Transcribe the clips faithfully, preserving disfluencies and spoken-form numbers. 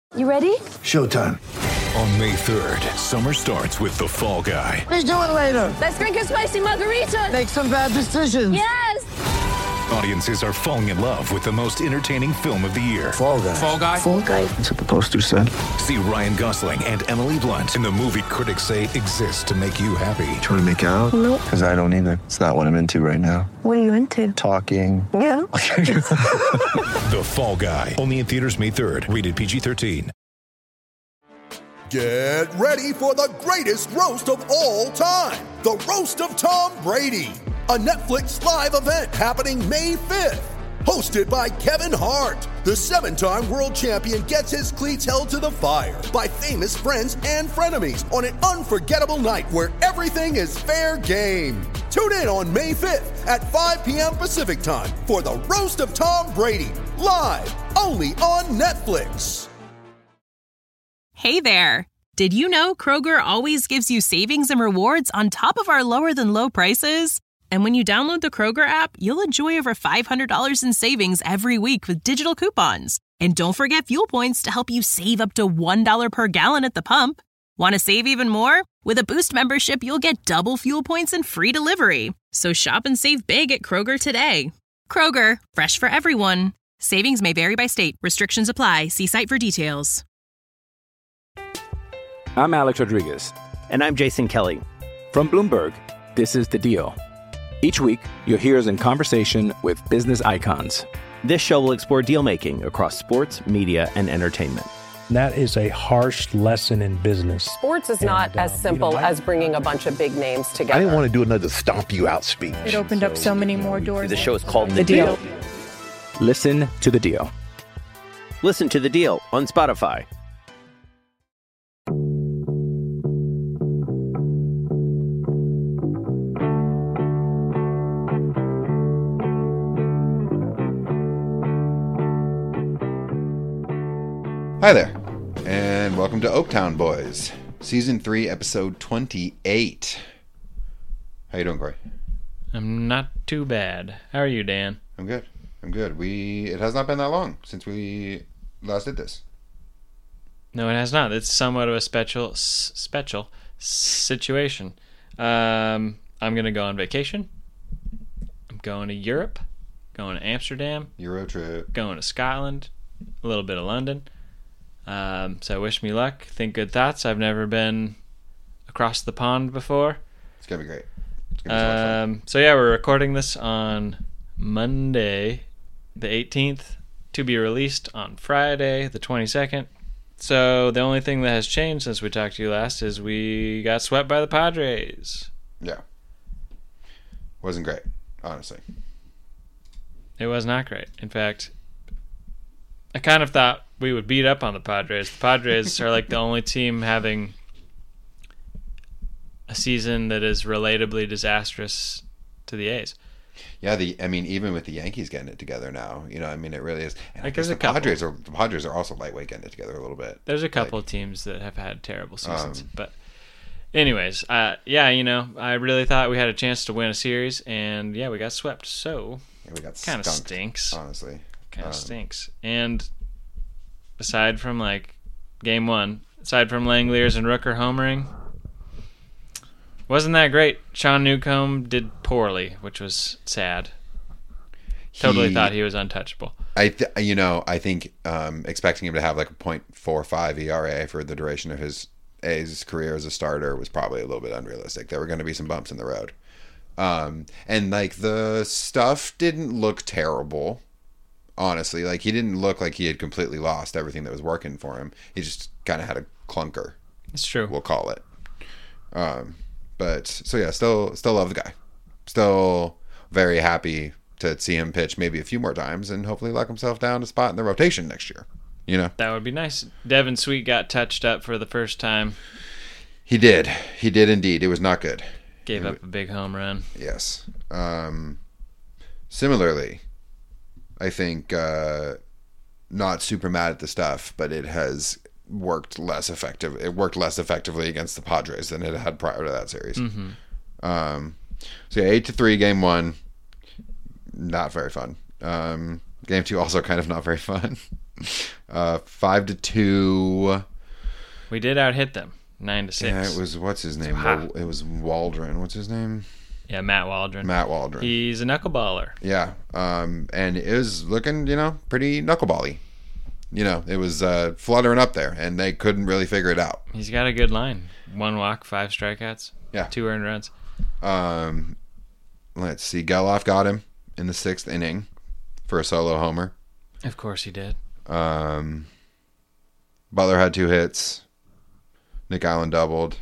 You ready? Showtime. On May third, summer starts with The Fall Guy. Let's do it later. Let's drink a spicy margarita. Make some bad decisions. Yes! Audiences are falling in love with the most entertaining film of the year. Fall Guy. Fall Guy? Fall Guy. That's what the poster said. See Ryan Gosling and Emily Blunt in the movie critics say exists to make you happy. Trying to make it out? Nope. Because I don't either. It's not what I'm into right now. What are you into? Talking. Yeah. The Fall Guy. Only in theaters May third. Rated P G thirteen. Get ready for the greatest roast of all time. The Roast of Tom Brady. A Netflix live event happening May fifth. Hosted by Kevin Hart. The seven-time world champion gets his cleats held to the fire by famous friends and frenemies on an unforgettable night where everything is fair game. Tune in on May fifth at five p.m. Pacific time for the Roast of Tom Brady. Live only on Netflix. Hey there! Did you know Kroger always gives you savings and rewards on top of our lower-than-low prices? And when you download the Kroger app, you'll enjoy over five hundred dollars in savings every week with digital coupons. And don't forget fuel points to help you save up to one dollar per gallon at the pump. Want to save even more? With a Boost membership, you'll get double fuel points and free delivery. So shop and save big at Kroger today. Kroger, fresh for everyone. Savings may vary by state. Restrictions apply. See site for details. I'm Alex Rodriguez. And I'm Jason Kelly. From Bloomberg, this is The Deal. Each week, you'll hear us in conversation with business icons. This show will explore deal-making across sports, media, and entertainment. That is a harsh lesson in business. Sports is not and, as uh, simple you know, as bringing a bunch of big names together. I didn't want to do another stomp you out speech. It opened so, up so many more doors. The show is called The, the deal. deal. Listen to The Deal. Listen to The Deal on Spotify. Hi there, and welcome to Oaktown Boys, Season three, Episode twenty-eight. How you doing, Corey? I'm not too bad. How are you, Dan? I'm good. I'm good. We It has not been that long since we last did this. No, it has not. It's somewhat of a special, special situation. Um, I'm going to go on vacation. I'm going to Europe, going to Amsterdam. Euro trip. Going to Scotland, a little bit of London. Um, so wish me luck. Think good thoughts. I've never been across the pond before. It's gonna be great. It's gonna be so much um, fun. So yeah, we're recording this on Monday, the eighteenth, to be released on Friday, the twenty-second. So the only thing that has changed since we talked to you last is we got swept by the Padres. Yeah. Wasn't great, honestly. It was not great. In fact, I kind of thought we would beat up on the Padres. The Padres are like the only team having a season that is relatably disastrous to the A's. Yeah, the I mean, even with the Yankees getting it together now, you know, I mean, it really is. And like I guess there's the a Padres are the Padres are also lightweight getting it together a little bit. There's a couple like, of teams that have had terrible seasons, um, but anyways, uh, yeah, you know, I really thought we had a chance to win a series, and yeah, we got swept. So yeah, we got kind of stinks, honestly. Kind of um, stinks. And aside from like game one, aside from Langeliers and Rooker homering, wasn't that great. Sean Newcomb did poorly, which was sad. Totally he, thought he was untouchable. I, th- you know, I think um, expecting him to have like a point four five E R A for the duration of his A's career as a starter was probably a little bit unrealistic. There were going to be some bumps in the road, um, and like the stuff didn't look terrible. Honestly, like he didn't look like he had completely lost everything that was working for him. He just kind of had a clunker. It's true. We'll call it. Um, but so yeah, still, still love the guy. Still very happy to see him pitch maybe a few more times and hopefully lock himself down a spot in the rotation next year. You know, that would be nice. Devin Sweet got touched up for the first time. He did. He did indeed. It was not good. Gave it, up a big home run. Yes. Um, similarly, I think uh, not super mad at the stuff, but it has worked less effective. It worked less effectively against the Padres than it had prior to that series. Mm-hmm. Um, so yeah, eight to three, game one. Not very fun. Um, game two also kind of not very fun. Uh, five to two. We did out hit them nine to six. Yeah, it was what's his name? Ha. It was Waldron. What's his name? Yeah, Matt Waldron. Matt Waldron. He's a knuckleballer. Yeah, um, and it was looking, you know, pretty knucklebally. You know, it was uh, fluttering up there, and they couldn't really figure it out. He's got a good line. One walk, five strikeouts. Yeah, two earned runs. Um, let's see. Geloff got him in the sixth inning for a solo homer. Of course he did. Um, Butler had two hits. Nick Allen doubled.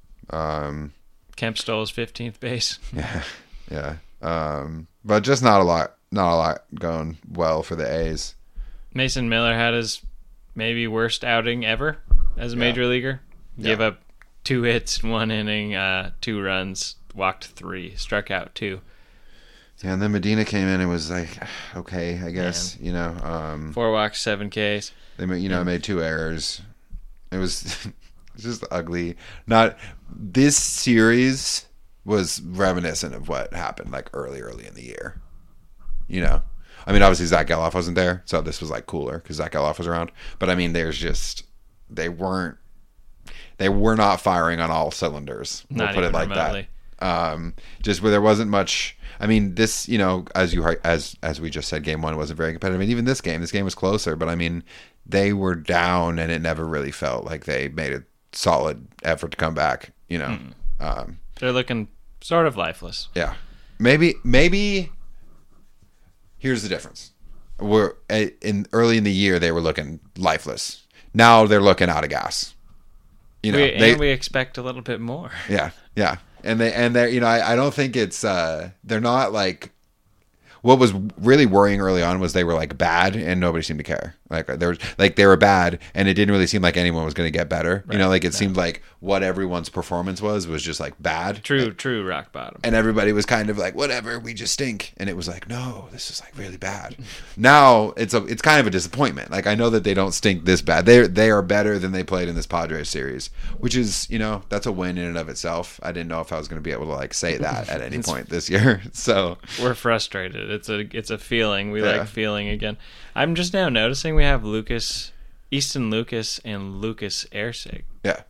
Um, Kemp stole his fifteenth base. Yeah, yeah. Um, but just not a lot, not a lot going well for the A's. Mason Miller had his maybe worst outing ever as a Yeah. major leaguer. Gave Yeah. up two hits in one inning, uh, two runs, walked three, struck out two. Yeah, and then Medina came in and was like, okay, I guess, Man. you know. Um, Four walks, seven Ks. They, you know, yeah. made two errors. It was just ugly. Not this series was reminiscent of what happened like early, early in the year. You know, I mean, obviously Zach Geloff wasn't there, so this was like cooler because Zach Geloff was around. But I mean, there's just they weren't they were not firing on all cylinders. We'll not put it like remotely. that. Um, just where there wasn't much. I mean, this, you know, as you as as we just said, game one wasn't very competitive. And even this game, this game was closer. But I mean, they were down, and it never really felt like they made a solid effort to come back. You know, mm. um, they're looking sort of lifeless. Yeah, maybe maybe. Here's the difference. We're in early in the year they were looking lifeless. Now they're looking out of gas. You know, we, they, and we expect a little bit more. Yeah, yeah. And they and they you know I, I don't think it's uh they're not like what was really worrying early on was they were like bad and nobody seemed to care. Like there was like they were bad and it didn't really seem like anyone was going to get better. Right. You know, like it no. seemed like what everyone's performance was was just like bad. True, and, true rock bottom. And everybody was kind of like whatever, we just stink. And it was like no, this is like really bad. Now it's a it's kind of a disappointment. Like I know that they don't stink this bad. They they are better than they played in this Padres series, which is you know that's a win in and of itself. I didn't know if I was going to be able to like say that at any point this year. So we're frustrated. It's a it's a feeling we yeah. like feeling again. I'm just now noticing we have Lucas, Easton Lucas, and Lucas Erceg. Yeah,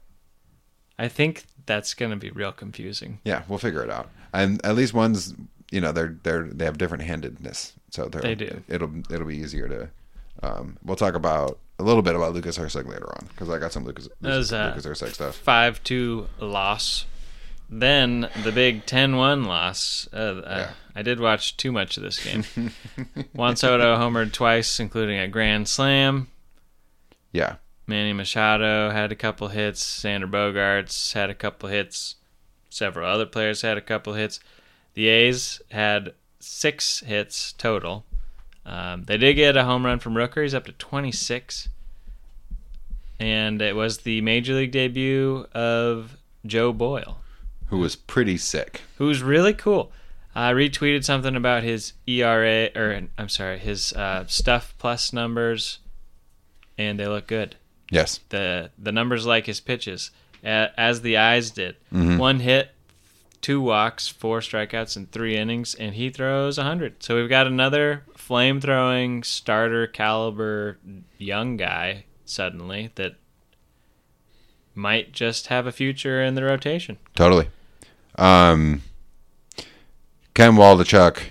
I think that's gonna be real confusing. Yeah, we'll figure it out. And at least one's, you know, they're they're they have different handedness, so they do. It'll it'll be easier to. Um, we'll talk about a little bit about Lucas Erceg later on because I got some Lucas Lucas, uh, Lucas Erceg stuff. five two loss. Then the big ten one loss. Uh, yeah. uh, I did watch too much of this game. Juan Soto homered twice, including a grand slam. Yeah. Manny Machado had a couple hits. Sander Bogarts had a couple hits. Several other players had a couple hits. The A's had six hits total. Um, they did get a home run from Rooker. He's up to twenty-six. And it was the Major League debut of Joe Boyle. Who was pretty sick. Who's really cool. I retweeted something about his E R A, or I'm sorry, his uh, stuff plus numbers, and they look good. Yes. The the numbers like his pitches, as the eyes did. Mm-hmm. One hit, two walks, four strikeouts in three innings, and he throws one hundred. So we've got another flame-throwing, starter caliber young guy suddenly that might just have a future in the rotation. Totally. Um, Ken Waldichuk.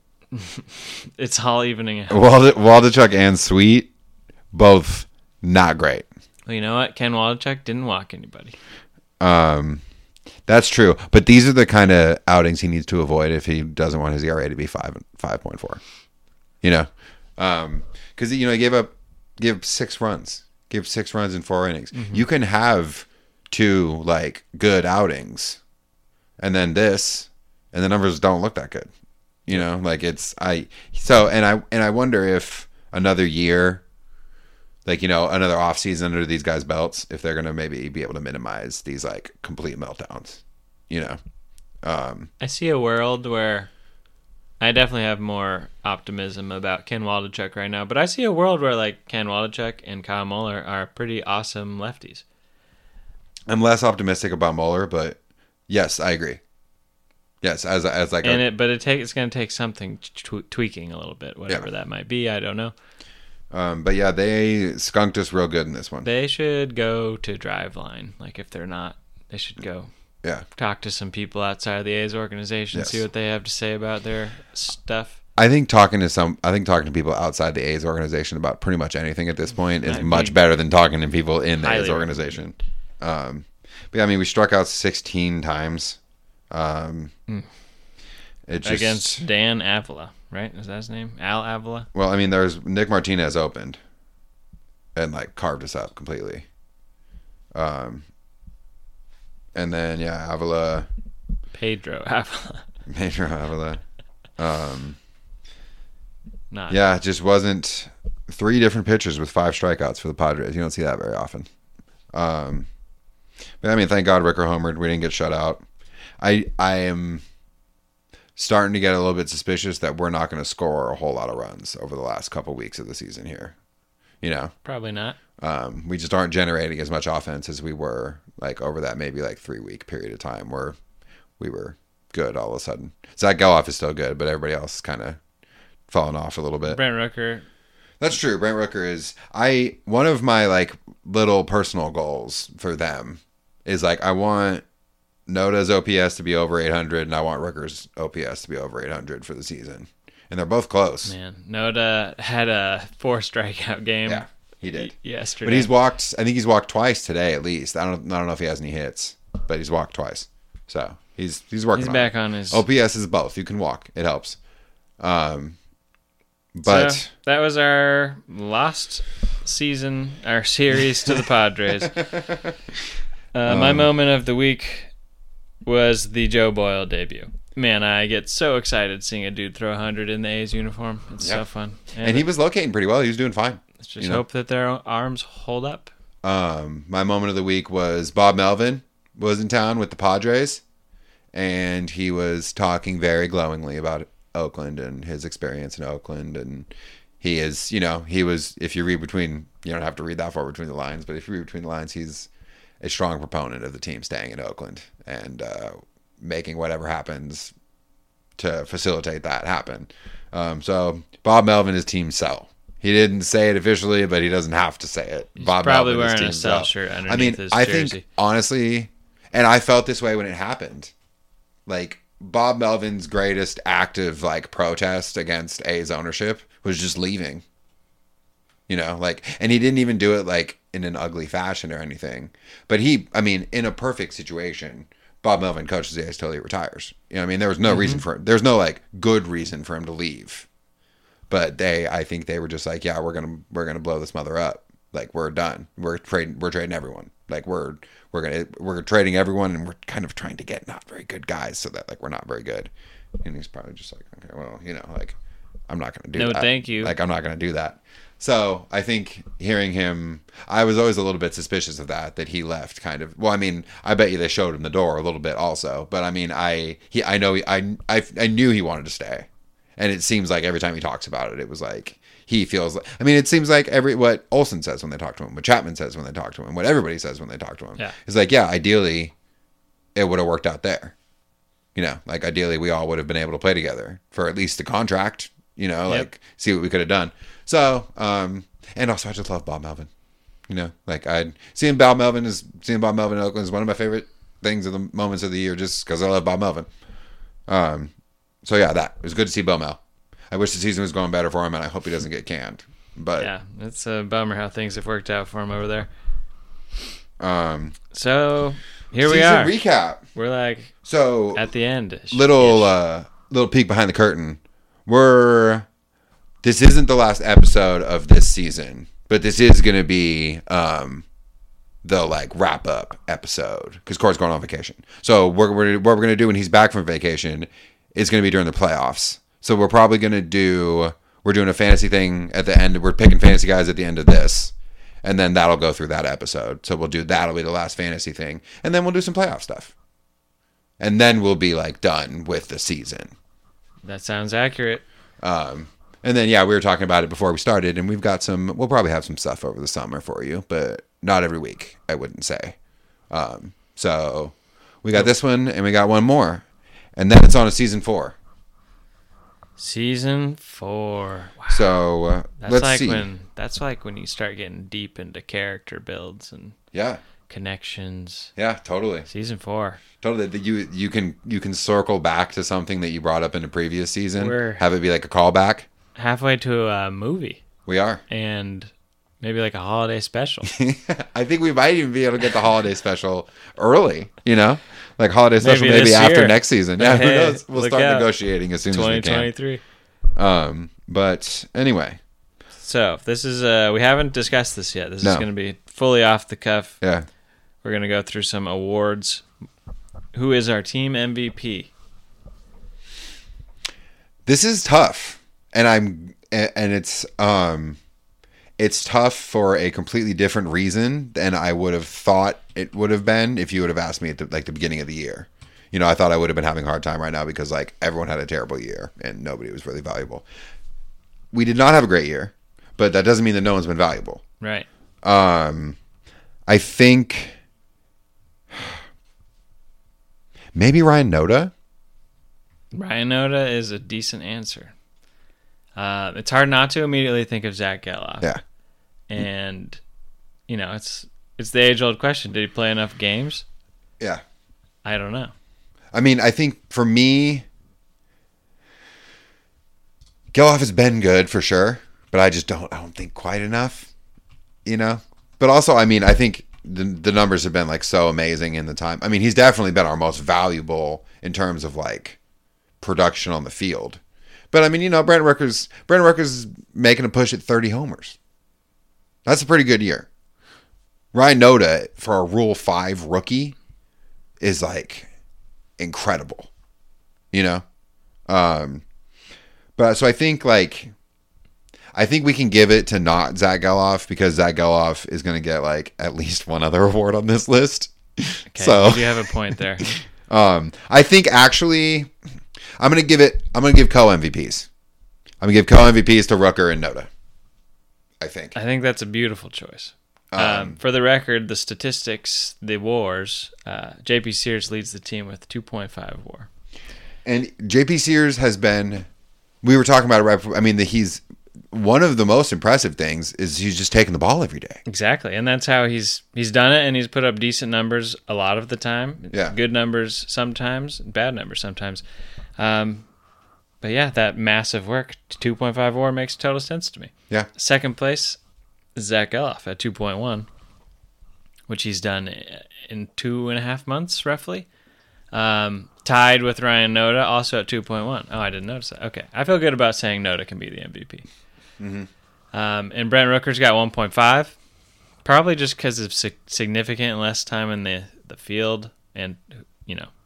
It's all evening out. Wald- Waldichuk and Sweet, both not great. Well, you know what? Ken Waldichuk didn't walk anybody. Um, that's true. But these are the kind of outings he needs to avoid if he doesn't want his E R A to be five five point four. You know, um, because you know he gave up give six runs, give six runs in four innings. Mm-hmm. You can have two like good outings. And then this, and the numbers don't look that good, you know. Like it's I so and I and I wonder if another year, like you know, another off season under these guys' belts, if they're gonna maybe be able to minimize these like complete meltdowns, you know. Um, I see a world where I definitely have more optimism about Ken Waldichuk right now, but I see a world where like Ken Waldichuk and Kyle Muller are pretty awesome lefties. I'm less optimistic about Muller, but. Yes, I agree. Yes, as as like, and a, it, but it take it's going to take something t- tweaking a little bit, whatever yeah. that might be. I don't know. Um, but yeah, they skunked us real good in this one. They should go to Driveline. Like if they're not, they should go. Yeah. Talk to some people outside of the A's organization, Yes. see what they have to say about their stuff. I think talking to some, I think talking to people outside the A's organization about pretty much anything at this point is I'd much be better than talking to people in the A's highly organization. Um, but yeah, I mean, we struck out sixteen times. Um, Mm. it just, Against Dan Avila, right? Is that his name? Al Avila? Well, I mean, there's Nick Martinez opened and like carved us up completely. Um, and then yeah, Avila, Pedro Avila. Pedro Avila. Um, Not. yeah, it just wasn't three different pitchers with five strikeouts for the Padres. You don't see that very often. Um, but I mean, thank God Ricker homered. We didn't get shut out. I I am starting to get a little bit suspicious that we're not going to score a whole lot of runs over the last couple weeks of the season here. You know, Probably not. um, we just aren't generating as much offense as we were like over that maybe like three week period of time where we were good all of a sudden. Zach Geloff is still good, but everybody else is kind of falling off a little bit. Brent Rooker. That's true. Brent Rooker is I one of my like little personal goals for them is like I want Noda's O P S to be over eight hundred and I want Rooker's O P S to be over eight hundred for the season. And they're both close. Man, Noda had a four strikeout game. Yeah, he did. y- yesterday. But he's walked I think he's walked twice today at least. I don't I don't know if he has any hits, but he's walked twice. So, he's he's working He's on back it. on his O P S is both. You can walk. It helps. Um But so, that was our lost season, our series to the Padres. Uh, Um, my moment of the week was the Joe Boyle debut. Man, I get so excited seeing a dude throw one hundred in the A's uniform. It's Yeah. so fun. And he was locating pretty well. He was doing fine. Let's just you know? hope that their arms hold up. Um, my moment of the week was Bob Melvin was in town with the Padres, and he was talking very glowingly about Oakland and his experience in Oakland. And he is, you know, he was, if you read between, you don't have to read that far between the lines, but if you read between the lines, he's a strong proponent of the team staying in Oakland and uh, making whatever happens to facilitate that happen. Um, so Bob Melvin is team sell. He didn't say it officially, but he doesn't have to say it. He's Bob probably Melvin is wearing team a sell sell. shirt underneath I mean, his I jersey. think honestly, and I felt this way when it happened. Like Bob Melvin's greatest active like protest against A's ownership was just leaving. You know, like, and he didn't even do it like in an ugly fashion or anything. But he, I mean, in a perfect situation, Bob Melvin coaches the A's till he retires. You know, what I mean, there was no Mm-hmm. reason for him. There's no like good reason for him to leave. But they, I think they were just like, yeah, we're gonna we're gonna blow this mother up. Like we're done. We're trading. We're trading everyone. Like we're we're gonna we're trading everyone, and we're kind of trying to get not very good guys, so that like we're not very good. And he's probably just like, okay, well, you know, like I'm not gonna do No, that. thank you. Like I'm not gonna do that. So I think hearing him, I was always a little bit suspicious of that, that he left kind of, well, I mean, I bet you they showed him the door a little bit also, but I mean, I, he, I know, he, I, I, I knew he wanted to stay. And it seems like every time he talks about it, it was like, he feels like, I mean, it seems like every, what Olsen says when they talk to him, what Chapman says when they talk to him, what everybody says when they talk to him, yeah. is like, yeah, ideally it would have worked out there. You know, like ideally we all would have been able to play together for at least the contract, you know, Yep. like see what we could have done. So, um, and also I just love Bob Melvin. You know, like I seeing Bob Melvin is seeing Bob Melvin in Oakland is one of my favorite things of the moments of the year, just because I love Bob Melvin. Um, so yeah, that it was good to see Bo Mel. I wish the season was going better for him, and I hope he doesn't get canned. But yeah, it's a bummer how things have worked out for him over there. Um, so here we season are. Recap. We're like so at the end. Little uh, little peek behind the curtain. We're this isn't the last episode of this season, but this is going to be um, the like wrap up episode because Corey's going on vacation. So we're, we're what we're going to do when he's back from vacation is going to be during the playoffs. So we're probably going to do we're doing a fantasy thing at the end. We're picking fantasy guys at the end of this. And then that'll go through that episode. So we'll do that'll be the last fantasy thing. And then we'll do some playoff stuff. And then we'll be like done with the season. That sounds accurate. Um, and then, yeah, we were talking about it before we started, and we've got some, we'll probably have some stuff over the summer for you, but not every week, I wouldn't say. Um, so we got this one, and we got one more. And then it's on to season four. Season four. Wow. So uh, that's let's like see. when that's like when you start getting deep into character builds and yeah, connections. Yeah, totally. Season four. Totally. You you can you can circle back to something that you brought up in the previous season. We're have it be like a callback. Halfway to a movie. We are. And maybe like a holiday special. I think we might even be able to get the holiday special early, you know? Like holiday special maybe, maybe after year. next season. Yeah, hey, who knows? We'll start out. negotiating as soon as we can. twenty twenty-three. Um, but anyway. So, this is uh we haven't discussed this yet. This no. is going to be fully off the cuff. Yeah. We're going to go through some awards. Who is our team M V P? This is tough. And I'm and it's um it's tough for a completely different reason than I would have thought it would have been if you would have asked me at the, like the beginning of the year. You know, I thought I would have been having a hard time right now because like everyone had a terrible year and nobody was really valuable. We did not have a great year, but that doesn't mean that no one's been valuable. Right. Um, I think maybe Ryan Noda. Ryan Noda is a decent answer. Uh, it's hard not to immediately think of Zach Geloff. Yeah. And, you know, it's it's the age-old question. Did he play enough games? Yeah. I don't know. I mean, I think for me, Geloff has been good for sure, but I just don't I don't think quite enough, you know? But also, I mean, I think the, the numbers have been, like, so amazing in the time. I mean, he's definitely been our most valuable in terms of, like, production on the field. But, I mean, you know, Brandon Rooker's, Brandon Rooker's making a push at thirty homers. That's a pretty good year. Ryan Noda, for a Rule five rookie, is, like, incredible. You know? Um, but, so I think, like, I think we can give it to not Zach Geloff because Zach Geloff is going to get, like, at least one other award on this list. Okay, so you have a point there. um, I think, actually... I'm going to give it, I'm going to give co-M V Ps. I'm going to give co-M V Ps to Rooker and Noda. I think. I think that's a beautiful choice. Um, Um, for the record, the statistics, the wars, uh, J P Sears leads the team with two point five war. And J P Sears has been, we were talking about it right before, I mean, the, he's, one of the most impressive things is he's just taking the ball every day. Exactly. And that's how he's he's done it, and he's put up decent numbers a lot of the time. Yeah. Good numbers sometimes, bad numbers sometimes. Um, but yeah, that massive work, two point five war makes total sense to me. Yeah. Second place, Zach Geloff at two point one, which he's done in two and a half months, roughly. Um, tied with Ryan Noda, also at two point one. Oh, I didn't notice that. Okay. I feel good about saying Noda can be the M V P. Mm-hmm. Um, and Brent Rooker's got one point five, probably just because of sig- significant less time in the, the field, and, you know,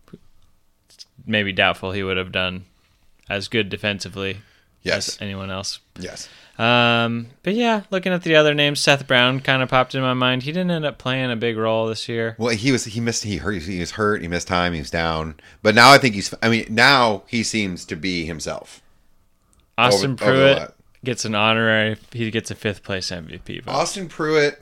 maybe doubtful he would have done as good defensively yes. as anyone else. Yes. Um, but yeah, looking at the other names, Seth Brown kind of popped in my mind. He didn't end up playing a big role this year. Well, he was, he missed, he hurt, he was hurt, he missed time, he was down. But now I think he's, I mean, now he seems to be himself. Austin over, Pruitt over gets an honorary, he gets a fifth place M V P vote. Austin Pruitt,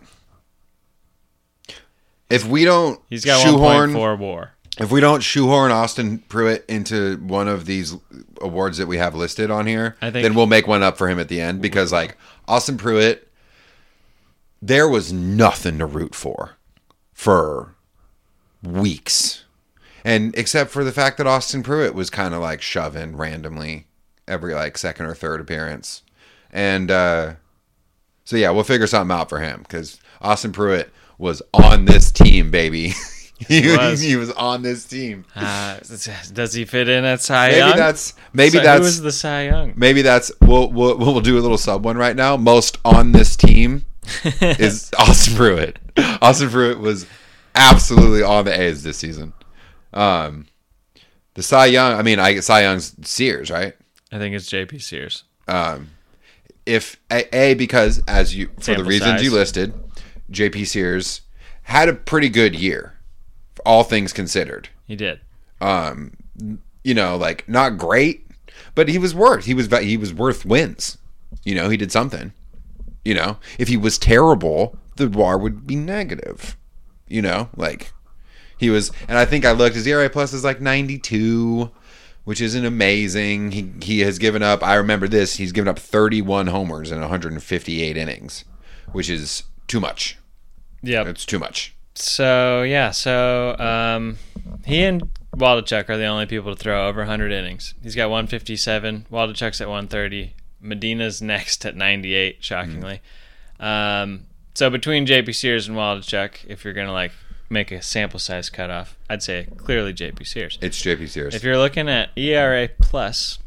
if we don't He's got shoehorn, one point four war. If we don't shoehorn Austin Pruitt into one of these awards that we have listed on here, I think, then we'll make one up for him at the end because, like, Austin Pruitt, there was nothing to root for for weeks. And except for the fact that Austin Pruitt was kind of, like, shoving randomly every, like, second or third appearance. And uh, so, yeah, we'll figure something out for him because Austin Pruitt was on this team, baby. He, he, was. he was on this team. Uh, does he fit in at Cy maybe Young? That's maybe so that's who is the Cy Young? Maybe that's we'll we'll we'll do a little sub one right now. Most on this team is Austin Pruitt. Austin Pruitt was absolutely on the A's this season. Um, the Cy Young. I mean, I Cy Young's Sears, right? I think it's J P Sears. Um, if a, a because as you for Sample the reasons size. you listed, J P Sears had a pretty good year. All things considered, he did. Um, you know, like not great, but he was worth. He was he was worth wins. You know, he did something. You know, if he was terrible, the W A R would be negative. You know, like he was. And I think I looked. His E R A plus is like ninety-two, which isn't amazing. He he has given up, I remember this, he's given up thirty-one homers in one hundred fifty-eight innings, which is too much. Yeah. It's too much. So, yeah, so um, he and Waldichuk are the only people to throw over one hundred innings. He's got one fifty-seven. Waldichuk's at one thirty. Medina's next at ninety-eight, shockingly. Mm. Um, so between J P Sears and Waldichuk, if you're going to like make a sample size cutoff, I'd say clearly J P Sears. It's J P Sears. If you're looking at E R A plus,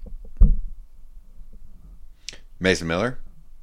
Mason Miller.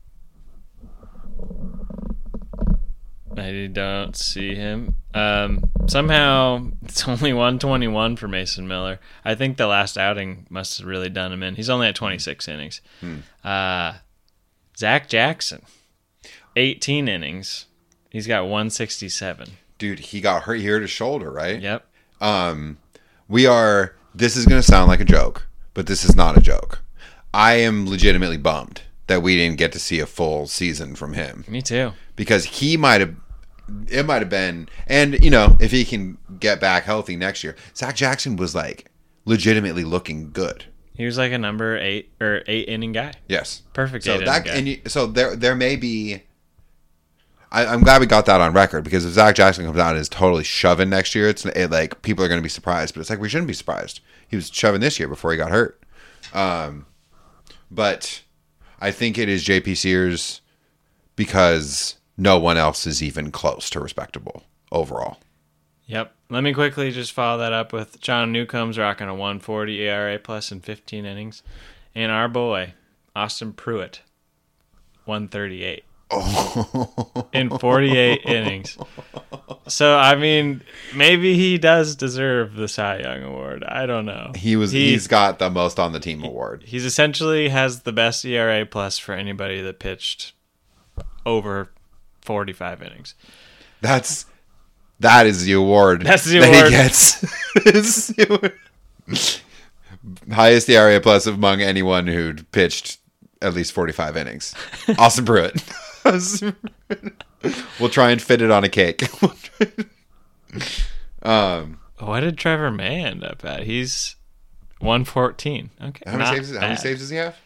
I don't see him. Um, somehow it's only one twenty-one for Mason Miller. I think the last outing must have really done him in. He's only at twenty-six innings. Hmm. Uh, Zach Jackson, eighteen innings. He's got one sixty-seven. Dude, he got hurt. He hurt his shoulder, right? Yep. Um, we are. This is going to sound like a joke, but this is not a joke. I am legitimately bummed that we didn't get to see a full season from him. Me too. Because he might have, it might have been, and you know, if he can get back healthy next year, Zach Jackson was like legitimately looking good. He was like a number eight or eight inning guy. Yes, perfect. So eight that inning guy. and you, so there there may be. I, I'm glad we got that on record, because if Zach Jackson comes out and is totally shoving next year, it's it, like people are going to be surprised. But it's like we shouldn't be surprised. He was shoving this year before he got hurt. Um, but I think it is J P Sears because no one else is even close to respectable overall. Yep. Let me quickly just follow that up with John Newcomb's rocking a one forty E R A plus in fifteen innings, and our boy Austin Pruitt, one thirty-eight. Oh. In forty-eight innings. So I mean, maybe he does deserve the Cy Young award. I don't know. He was he, he's got the most on the team award. He's essentially has the best E R A plus for anybody that pitched over forty-five innings. That's that is the award. That's the that award he gets. Highest E R A plus among anyone who'd pitched at least forty-five innings. Austin Pruitt. We'll try and fit it on a cake. um, what did Trevor May end up at? He's one fourteen. Okay. How many saves? How many saves does he have?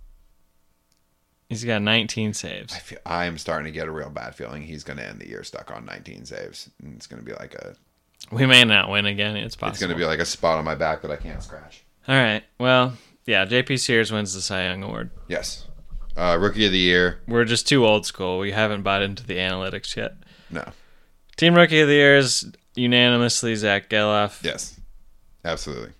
He's got nineteen saves. I feel I am starting to get a real bad feeling he's going to end the year stuck on nineteen saves, and it's going to be like a. We may not win again. It's possible. It's going to be like a spot on my back that I can't scratch. All right. Well, yeah. J P Sears wins the Cy Young award. Yes. Uh, Rookie of the Year. We're just too old school. We haven't bought into the analytics yet. No. Team Rookie of the Year is unanimously Zach Geloff. Yes. Absolutely.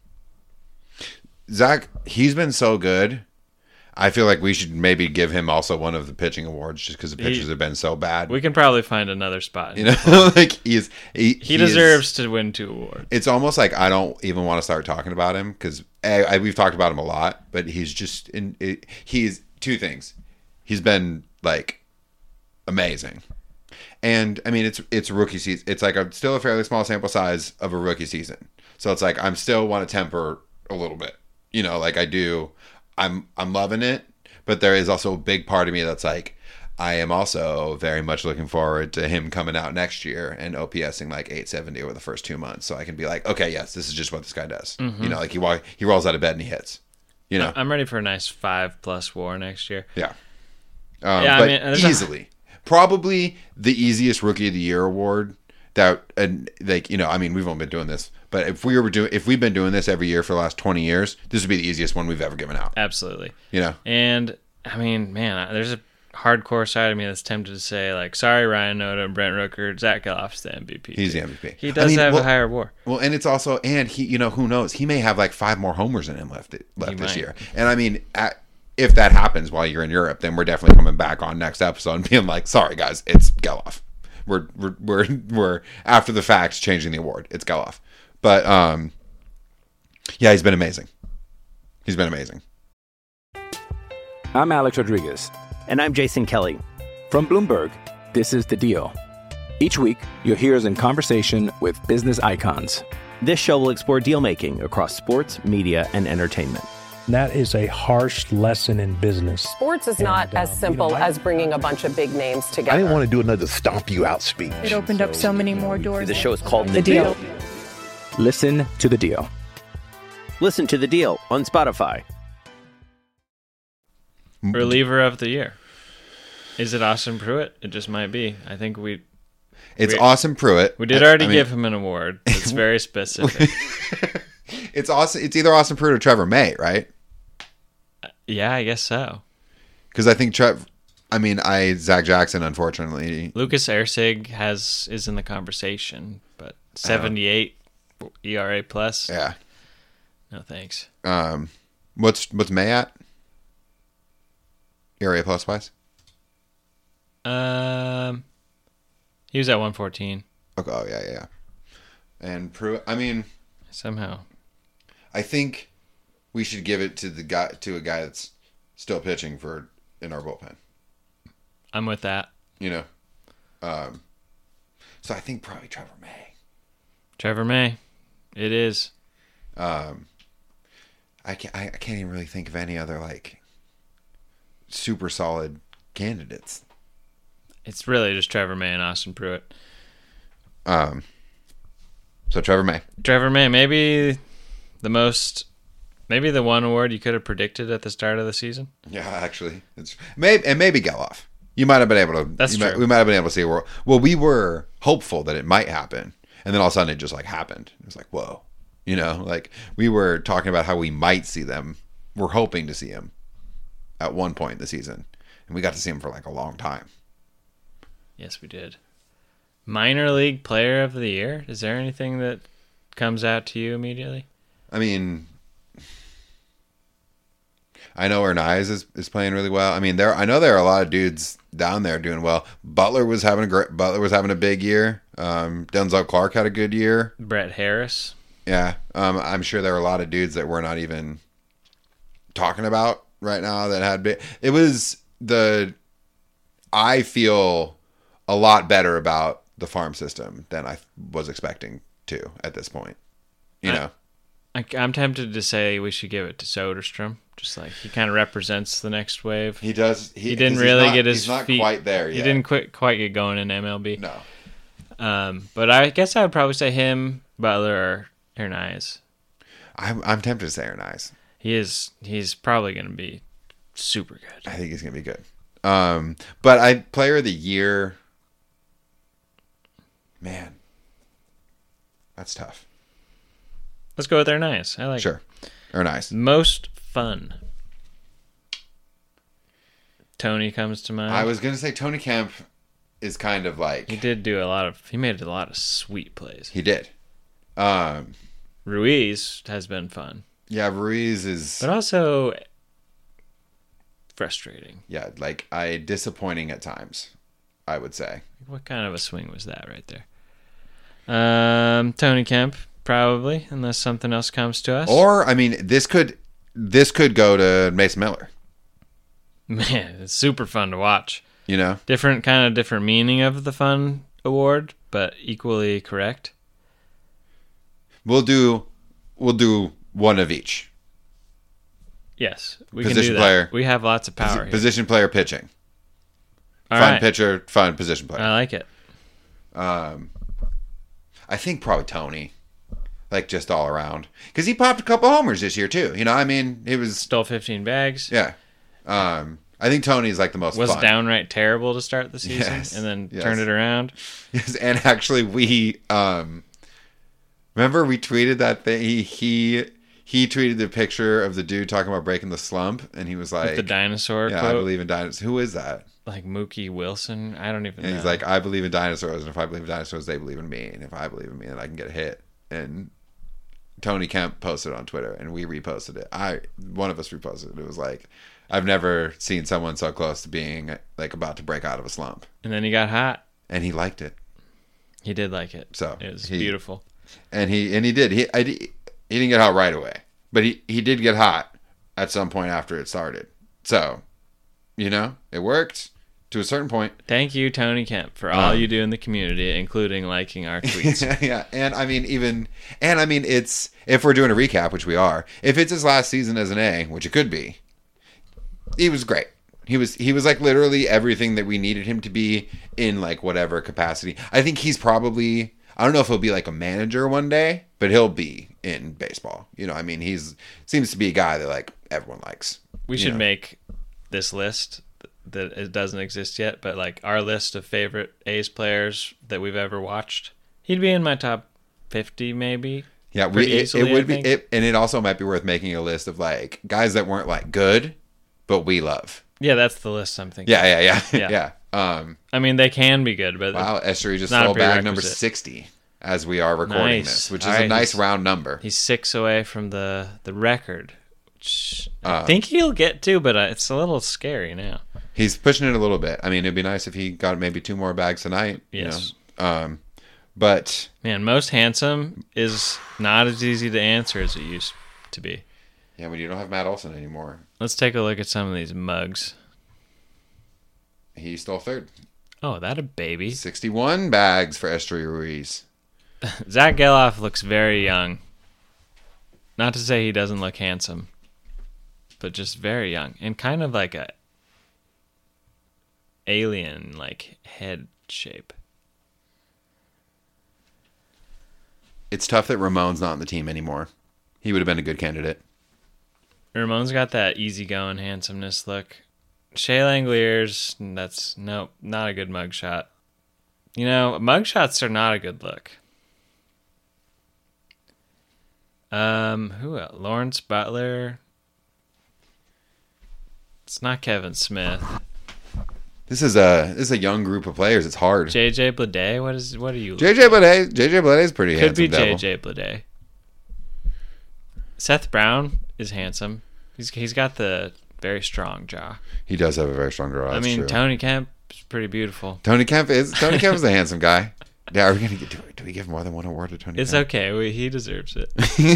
Zach, he's been so good. I feel like we should maybe give him also one of the pitching awards just because the pitchers he, have been so bad. We can probably find another spot. You know, like he's he, he, he deserves is, to win two awards. It's almost like I don't even want to start talking about him because we've talked about him a lot, but he's just in. It, he's two things. He's been like amazing, and I mean it's it's rookie season. It's like a still a fairly small sample size of a rookie season, so it's like I'm still want to temper a little bit. You know, like I do. I'm I'm loving it, but there is also a big part of me that's like, I am also very much looking forward to him coming out next year and OPSing like eight seventy over the first two months, so I can be like, okay, yes, this is just what this guy does. Mm-hmm. You know, like he walk, he rolls out of bed and he hits. You know, I'm ready for a nice five plus WAR next year. Yeah, um, yeah, but I mean, easily, a... probably the easiest Rookie of the Year award. That and like you know, I mean, we've only been doing this. But if we were doing, if we've been doing this every year for the last twenty years, this would be the easiest one we've ever given out. Absolutely. You know? And, I mean, man, there's a hardcore side of me that's tempted to say, like, sorry, Ryan Noda and Brent Rooker, Zach Geloff's the M V P. He's the M V P. He does I mean, have well, a higher WAR. Well, and it's also, and he, you know, who knows? He may have like five more homers in him left left this year. And I mean, at, if that happens while you're in Europe, then we're definitely coming back on next episode and being like, sorry, guys, it's Geloff. We're, we're, we're, we're after the fact changing the award. It's Geloff. But, um, yeah, he's been amazing. He's been amazing. I'm Alex Rodriguez. And I'm Jason Kelly. From Bloomberg, this is The Deal. Each week, you'll hear us in conversation with business icons. This show will explore deal-making across sports, media, and entertainment. That is a harsh lesson in business. Sports is not and, uh, as simple you know, I, as bringing a bunch of big names together. I didn't want to do another stomp you out speech. It opened so, up so many more doors. The show is called The, the deal. deal. Listen to The Deal. Listen to The Deal on Spotify. Reliever of the year. Is it Austin Pruitt? It just might be. I think we... It's we, Austin Pruitt. We did already I mean, give him an award. It's very specific. it's awesome. It's either Austin Pruitt or Trevor May, right? Yeah, I guess so. Because I think Trev... I mean, I Zach Jackson, unfortunately. Lucas Erceg has is in the conversation, but seventy-eight E R A plus. Yeah. No thanks. Um, what's what's May at? E R A plus wise. Um, he was at one fourteen. Okay, oh yeah, yeah. And Pruitt. I mean, somehow, I think we should give it to the guy to a guy that's still pitching for in our bullpen. I'm with that. You know, um, so I think probably Trevor May. Trevor May, it is. Um, I can't. I can't even really think of any other like super solid candidates. It's really just Trevor May and Austin Pruitt. Um. So Trevor May. Trevor May, maybe the most, maybe the one award you could have predicted at the start of the season. Yeah, actually, it's maybe and maybe Geloff. You might have been able to. That's true. Might, we might have been able to see. Well, well, we were hopeful that it might happen, and then all of a sudden it just like happened. It was like, whoa, you know, like we were talking about how we might see them. We're hoping to see them at one point in the season, and we got to see them for like a long time. Yes, we did. Minor league player of the year. Is there anything that comes out to you immediately? I mean, I know Hernandez is, is playing really well. I mean, there. I know there are a lot of dudes down there doing well. Butler was having a great. Butler was having a big year. Um, Denzel Clark had a good year. Brett Harris. Yeah, um, I'm sure there are a lot of dudes that we're not even talking about right now that had big. It was the. I feel a lot better about the farm system than I was expecting to at this point. You I, know, I, I'm tempted to say we should give it to Soderstrom. Just like he kind of represents the next wave. He does. He, he didn't really not, get his he's not feet. Quite there yet. He didn't quite quite get going in M L B. No. Um, but I guess I would probably say him, Butler, or Hernandez. I'm I'm tempted to say Hernandez. He is. He's probably going to be super good. I think he's going to be good. Um, but I player of the year. Man, that's tough. Let's go with Hernandez. I like sure. it. Hernandez. Most fun. Tony comes to mind. I was going to say Tony Kemp is kind of like... He did do a lot of... He made a lot of sweet plays. He did. Um, Ruiz has been fun. Yeah, Ruiz is... But also frustrating. Yeah, like I disappointing at times, I would say. What kind of a swing was that right there? Um, Tony Kemp, probably, unless something else comes to us. Or, I mean, this could this could go to Mason Miller. Man, it's super fun to watch. You know? Different kind of different meaning of the fun award, but equally correct. We'll do we'll do one of each. Yes, we position can do that. Player, we have lots of power posi- here. Position player pitching. All fun right. pitcher, fun position player. I like it. Um, I think probably Tony, like just all around, because he popped a couple homers this year too. You know, I mean, it was stole fifteen bags. Yeah, um, I think Tony's like the most. Was fun. downright terrible to start the season, yes. and then yes. turned it around. Yes, and actually, we um, remember we tweeted that thing. He he he tweeted the picture of the dude talking about breaking the slump, and he was like, With the dinosaur. Yeah, quote. I believe in dinosaurs. Who is that? Like Mookie Wilson? I don't even and know. He's like, I believe in dinosaurs, and if I believe in dinosaurs, they believe in me, and if I believe in me, then I can get a hit. And Tony Kemp posted on Twitter, and we reposted it. I one of us reposted it. It was like, I've never seen someone so close to being like about to break out of a slump. And then he got hot, and he liked it. He did like it. So it was he, beautiful. And he and he did. He I, he didn't get hot right away, but he he did get hot at some point after it started. So, you know, it worked. To a certain point. Thank you, Tony Kemp, for all um, you do in the community, including liking our tweets. Yeah, and I mean, even, and I mean, it's, if we're doing a recap, which we are, if it's his last season as an A, which it could be, he was great. He was, he was like literally everything that we needed him to be in like whatever capacity. I think he's probably, I don't know if he'll be like a manager one day, but he'll be in baseball. You know, I mean, he's seems to be a guy that like everyone likes. We should know? make this list that it doesn't exist yet, but like our list of favorite A's players that we've ever watched. He'd be in my top fifty, maybe. Yeah, we, it, easily, it would be, it, and it also might be worth making a list of like guys that weren't like good, but we love. Yeah, that's the list I'm thinking. Yeah, yeah, yeah, yeah. yeah. Um, I mean, they can be good, but wow, Esther just stole bag number sixty as we are recording nice. this, which is right, a nice round number. He's six away from the the record, which I um, think he'll get to, but it's a little scary now. He's pushing it a little bit. I mean, it'd be nice if he got maybe two more bags tonight. Yes. You know? Um, but man, most handsome is not as easy to answer as it used to be. Yeah, when you don't have Matt Olson anymore. Let's take a look at some of these mugs. He stole third. Oh, that a baby. sixty-one bags for Esther Ruiz. Zach Geloff looks very young. Not to say he doesn't look handsome, but just very young and kind of like a alien like head shape. It's tough that Ramon's not on the team anymore. He would have been a good candidate. Ramon's got that easygoing handsomeness look. Shea Langeliers, that's nope, not a good mugshot. You know, mugshots are not a good look. Um, who else? Lawrence Butler. It's not Kevin Smith. This is a this is a young group of players. It's hard. J J Bleday, what is what are you? J J Bleday, J J Bleday is pretty Could handsome. Could be J J Bleday. Seth Brown is handsome. He's he's got the very strong jaw. He does have a very strong jaw. I mean, true. Tony Kemp is pretty beautiful. Tony Kemp is Tony Kemp is a handsome guy. Yeah, are we gonna get do, do we give more than one award to Tony? It's Kemp? okay. We, he deserves it.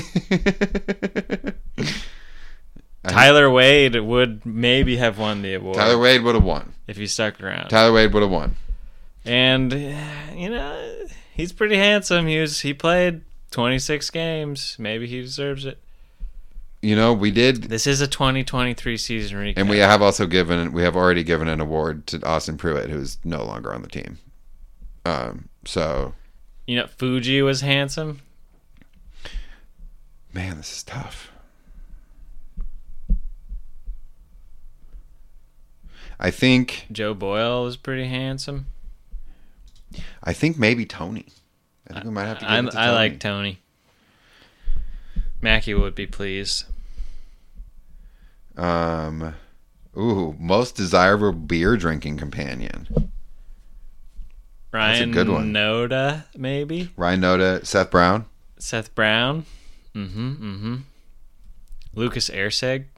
Tyler Wade would maybe have won the award. Tyler Wade would have won if he stuck around. Tyler Wade would have won. And you know, he's pretty handsome. He was he played twenty-six games. Maybe he deserves it. You know, we did. This is a twenty twenty-three season recap. And we have also given, we have already given an award to Austin Pruitt, who's no longer on the team. Um, so. You know, Fuji was handsome. Man, this is tough. I think. Joe Boyle was pretty handsome. I think maybe Tony. I think we might have to give I, it to Tony. I like Tony. Mackie would be pleased. Um, ooh, most desirable beer drinking companion. Ryan That's a good one. Noda, maybe. Ryan Noda, Seth Brown. Seth Brown. Mm-hmm. Mm-hmm. Lucas Erceg.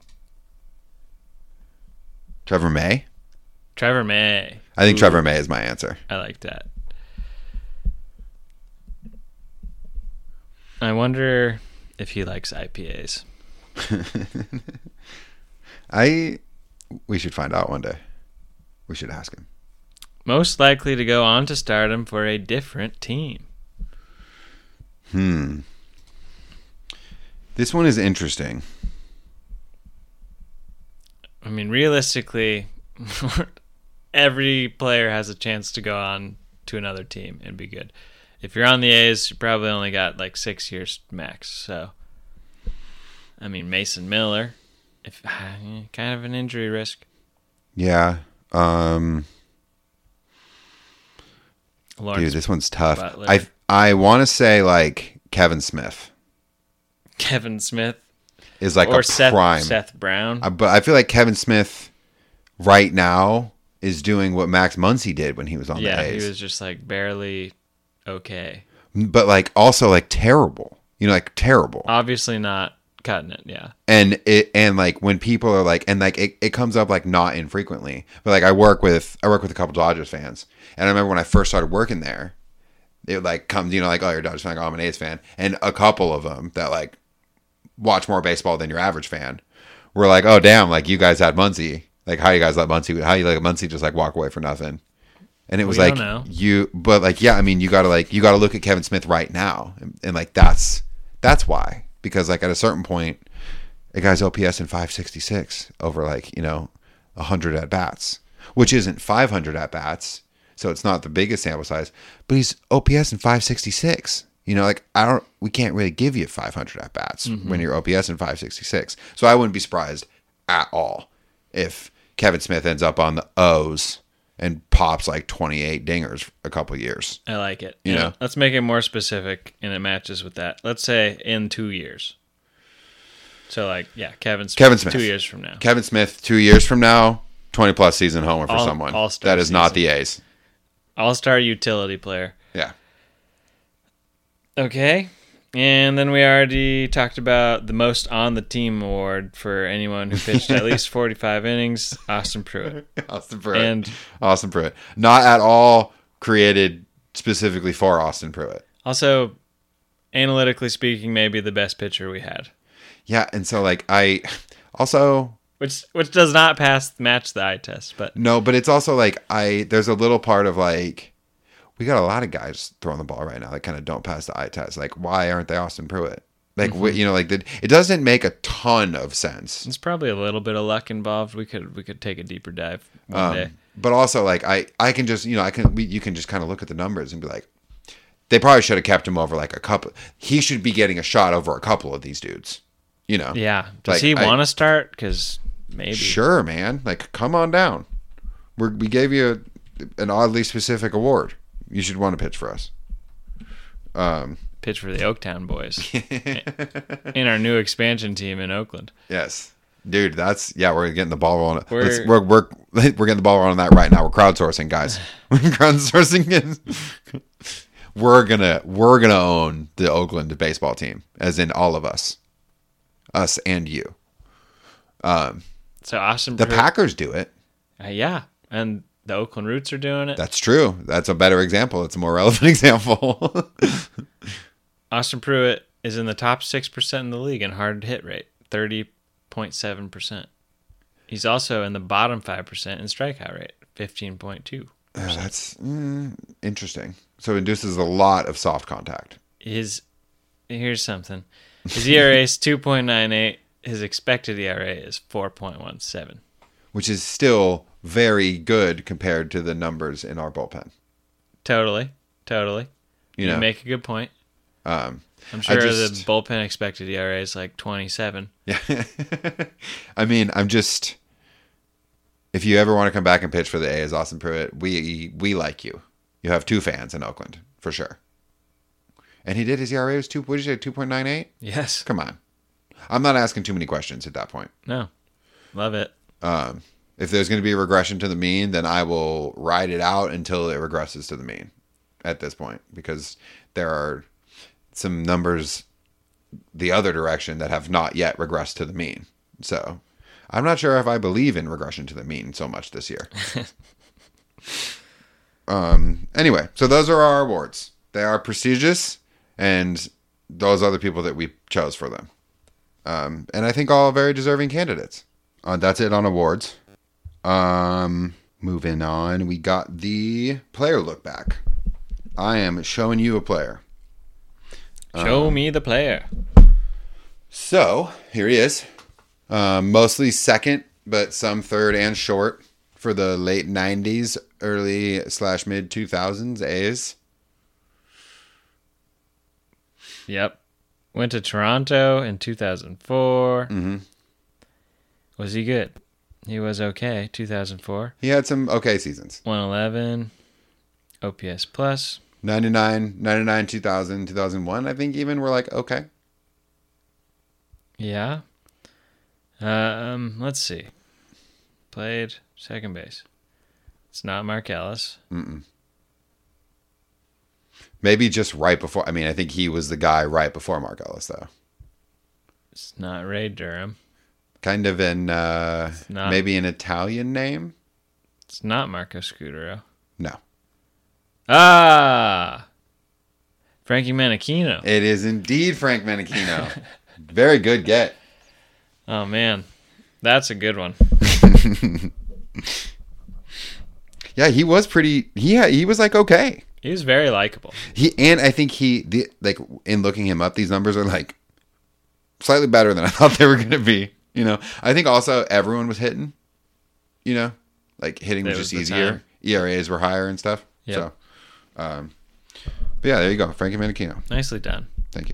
Trevor May. Trevor May. I think Ooh. Trevor May is my answer. I like that. I wonder if he likes I P As. I we should find out one day. We should ask him. Most likely to go on to stardom for a different team. Hmm. This one is interesting. I mean, realistically, every player has a chance to go on to another team and be good. If you're on the A's, you probably only got like six years max. So, I mean, Mason Miller, if kind of an injury risk. Yeah. Um, Lawrence dude, this one's tough. Butler. I I want to say like Kevin Smith. Kevin Smith is like or a Seth, prime. Seth Brown. Uh, but I feel like Kevin Smith right now is doing what Max Muncy did when he was on yeah, the A's. Yeah, he was just like barely okay. But like also like terrible. You know, like terrible. Obviously not cutting it, yeah. And it and like when people are like and like it, it comes up like not infrequently. But like I work with I work with a couple Dodgers fans. And I remember when I first started working there, it like comes, you know, like, oh, you're a Dodgers fan, like, oh, I'm an A's fan. And a couple of them that like watch more baseball than your average fan were like, oh damn, like you guys had Muncy. Like how you guys let Muncy how you let Muncy just like walk away for nothing. And it was we like don't know. you but like yeah, I mean you gotta like you gotta look at Kevin Smith right now. And, and like that's that's why. Because like at a certain point, a guy's O P S in five sixty-six over like, you know, a hundred at bats. Which isn't five hundred at bats, so it's not the biggest sample size, but he's O P S in five sixty-six. You know, like I don't, we can't really give you five hundred at bats Mm-hmm. when you're O P S in five sixty-six. So I wouldn't be surprised at all if Kevin Smith ends up on the O's and pops like twenty-eight dingers a couple years. I like it. You And know? let's make it more specific, and it matches with that. Let's say in two years. So like, yeah, Kevin Smith. Kevin Smith. Two years from now. Kevin Smith, two years from now, twenty plus season homer for All- someone. all-star That is not season. the A's. All-star utility player. Yeah. Okay. And then we already talked about the most on the team award for anyone who pitched at least forty-five innings, Austin Pruitt. Austin Pruitt. And Austin Pruitt. Not at all created specifically for Austin Pruitt. also, analytically speaking, maybe the best pitcher we had. Yeah, and so like I also Which which does not pass match the eye test, but no, but it's also like I there's a little part of like we got a lot of guys throwing the ball right now that kind of don't pass the eye test. Like, why aren't they Austin Pruitt? Like, Mm-hmm. wh- you know, like the, it doesn't make a ton of sense. there's probably a little bit of luck involved. We could we could take a deeper dive one Um, day. but also, like, I, I can just, you know, I can, we, you can just kind of look at the numbers and be like, they probably should have kept him over like a couple. He should be getting a shot over a couple of these dudes. You know? Yeah. Does Like, he I- want to start? Because maybe. Sure, man. Like, come on down. We're, we gave you a, an oddly specific award. You should want to pitch for us. Um, Pitch for the Oaktown boys in our new expansion team in Oakland. yes, dude. That's yeah. We're getting the ball rolling. We're- Let's, we're we're we're getting the ball rolling on that right now. We're crowdsourcing, guys. We're crowdsourcing. Is, we're gonna we're gonna own the Oakland baseball team, as in all of us, us and you. Um, So Austin the Pruitt- Packers do it. Uh, yeah, and the Oakland Roots are doing it. That's true. That's a better example. It's a more relevant example. Austin Pruitt is in the top six percent in the league in hard hit rate, thirty point seven percent. He's also in the bottom five percent in strikeout rate, fifteen point two. Uh, that's mm, interesting. So it induces a lot of soft contact. His here's something. His E R A is two point nine eight. His expected E R A is four point one seven. Which is still very good compared to the numbers in our bullpen. Totally, totally. You You know, make a good point. Um, I'm sure I just- the bullpen expected E R A is like twenty-seven. Yeah. I mean, I'm just. If you ever want to come back and pitch for the A's, Austin Pruitt, we we like you. You have two fans in Oakland for sure. And he did his E R A was two. What did you say? Two point nine eight. Yes. Come on. I'm not asking too many questions at that point. No. Love it. Um, if there's going to be a regression to the mean, then I will ride it out until it regresses to the mean at this point, because there are some numbers the other direction that have not yet regressed to the mean. So I'm not sure if I believe in regression to the mean so much this year. um, anyway, so those are our awards. They are prestigious, and those are the people that we chose for them. Um, and I think all very deserving candidates. Uh, that's it on awards. Um, moving on, we got the player look back. I am showing you a player. Show Um, me the player. So here he is. Um, mostly second, but some third and short for the late nineties, early slash mid two thousands A's. Yep. Went to Toronto in two thousand four. Mm-hmm. Was he good? He was okay. two thousand four. He had some okay seasons. one eleven. O P S plus. ninety-nine, ninety-nine, two thousand, two thousand one, I think even were like, okay. Yeah. Um, let's see. Played second base. It's not Mark Ellis. Mm-mm. Maybe just right before. I mean, I think he was the guy right before Mark Ellis, though. It's not Ray Durham. Kind of an, uh, not- maybe an Italian name? It's not Marco Scudero. No. Ah! Frankie Manachino. It is indeed Frank Manachino. Very good get. Oh, man. That's a good one. Yeah, he was pretty. He had, he was like okay. He was very likable. He and I think he the like in looking him up, these numbers are like slightly better than I thought they were going to be. You know, I think also everyone was hitting. You know, like hitting was That just was the easier. time. E R As were higher and stuff. Yep. So, um, But yeah, there you go. Frankie Menechino. Nicely done. Thank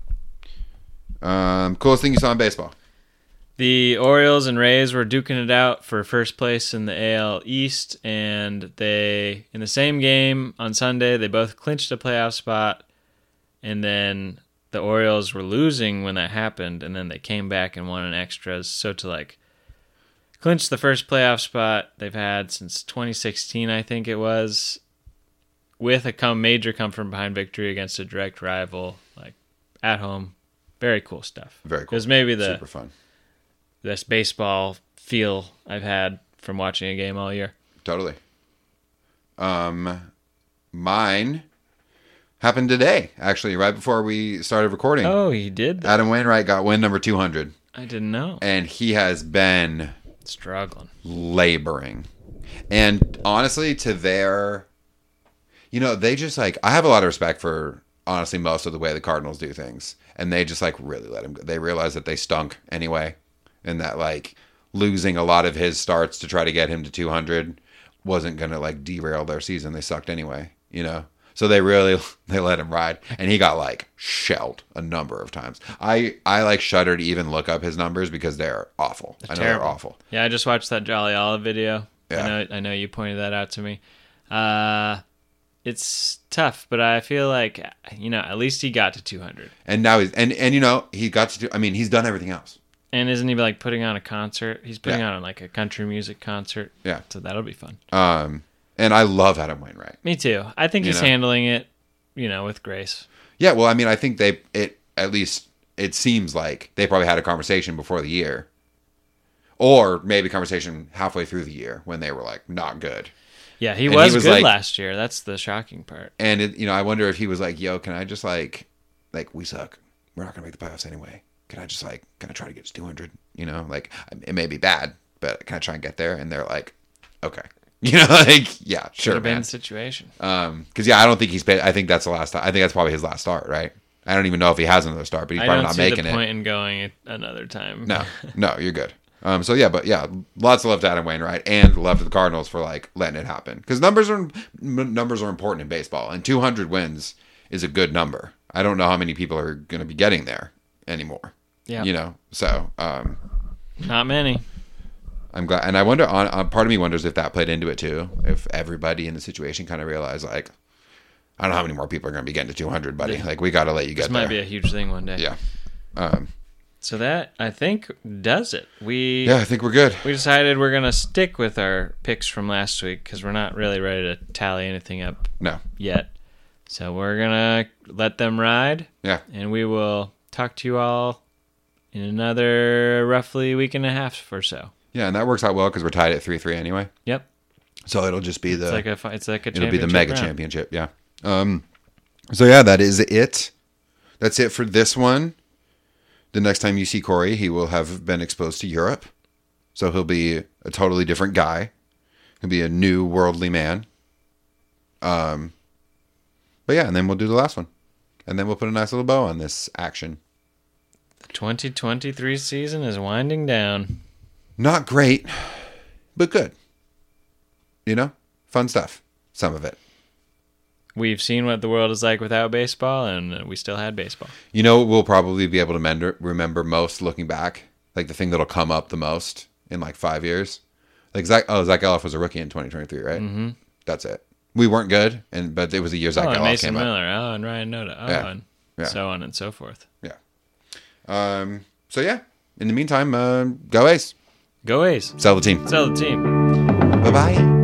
you. Um, coolest thing you saw in baseball? The Orioles and Rays were duking it out for first place in the A L East, and they, in the same game on Sunday, they both clinched a playoff spot, and then the Orioles were losing when that happened, and then they came back and won in extras. So to like clinch the first playoff spot they've had since twenty sixteen, I think it was, with a come major come from behind victory against a direct rival, like at home, very cool stuff. Very cool. It was maybe the super fun. Best baseball feel I've had from watching a game all year. Totally. Um, mine happened today, actually, right before we started recording. Oh, he did that. Adam Wainwright got win number two hundred. I didn't know. And he has been struggling, laboring. And honestly, to their, you know, they just like, I have a lot of respect for honestly most of the way the Cardinals do things. And they just like really let him go. They realize that they stunk anyway. And that like losing a lot of his starts to try to get him to two hundred wasn't going to like derail their season. They sucked anyway, you know? So they really, they let him ride. And he got like shelled a number of times. I, I like shudder to even look up his numbers because they're awful. They're I know terrible. they're awful. Yeah, I just watched that Jolly Olive video. Yeah. I know, I know you pointed that out to me. Uh, it's tough, but I feel like, you know, at least he got to two hundred. And now he's, and, and you know, he got to do, I mean, he's done everything else. And isn't he like putting on a concert? He's putting Yeah. on like a country music concert. Yeah. So that'll be fun. Um, and I love Adam Wainwright. Me too. I think You he's know? handling it, you know, with grace. Yeah, well, I mean, I think they, it at least, it seems like they probably had a conversation before the year. Or maybe a conversation halfway through the year when they were like, not good. Yeah, he And was, he was good like- last year. That's the shocking part. And, it, you know, I wonder if he was like, yo, can I just like, like, we suck. We're not going to make the playoffs anyway. Can I just like, can I try to get to two hundred? You know, like, it may be bad, but can I try and get there? And they're like, okay. You know, like, yeah, Should sure, have been man. the situation. Um, because yeah, I don't think he's paid. I think that's the last. I think that's probably his last start, right? I don't even know if he has another start, but he's I probably don't not see making the it. point in going another time. No, no, you're good. Um, so yeah, but yeah, lots of love to Adam Wainwright and love to the Cardinals for like letting it happen because numbers are m- numbers are important in baseball, and two hundred wins is a good number. I don't know how many people are going to be getting there anymore. Yeah, you know, so um, not many. I'm glad, and I wonder. On, on part of me wonders if that played into it too. If everybody in the situation kind of realized, like, I don't know how many more people are going to be getting to two hundred, buddy. Yeah. Like, we got to let you get This there. might be a huge thing one day. Yeah. Um, so that I think does it. We yeah, I think we're good. We decided we're gonna stick with our picks from last week because we're not really ready to tally anything up. No. Yet. So we're gonna let them ride. Yeah. And we will talk to you all in another roughly week and a half or so. Yeah, and that works out well because we're tied at three three anyway. Yep. So it'll just be the it's like a fi- it's like a it'll be the mega round. championship. Yeah. Um. So yeah, that is it. That's it for this one. The next time you see Corey, he will have been exposed to Europe, so he'll be a totally different guy. He'll be a new worldly man. Um. But yeah, and then we'll do the last one, and then we'll put a nice little bow on this action. The twenty twenty-three season is winding down. Not great, but good. You know, fun stuff. Some of it. We've seen what the world is like without baseball, and we still had baseball. You know, we'll probably be able to mender, remember most looking back, like the thing that'll come up the most in like five years. Like Zach, oh, Zach Geloff was a rookie in twenty twenty-three, right? Mm-hmm. That's it. We weren't good, and but it was the year Zach oh, and Geloff Mason came Miller, up. oh, and Ryan Noda, oh, Yeah. and Yeah. so on and so forth. Yeah. Um. So yeah. In the meantime, uh, go A's. Go A's. Sell the team. Sell the team. Bye bye.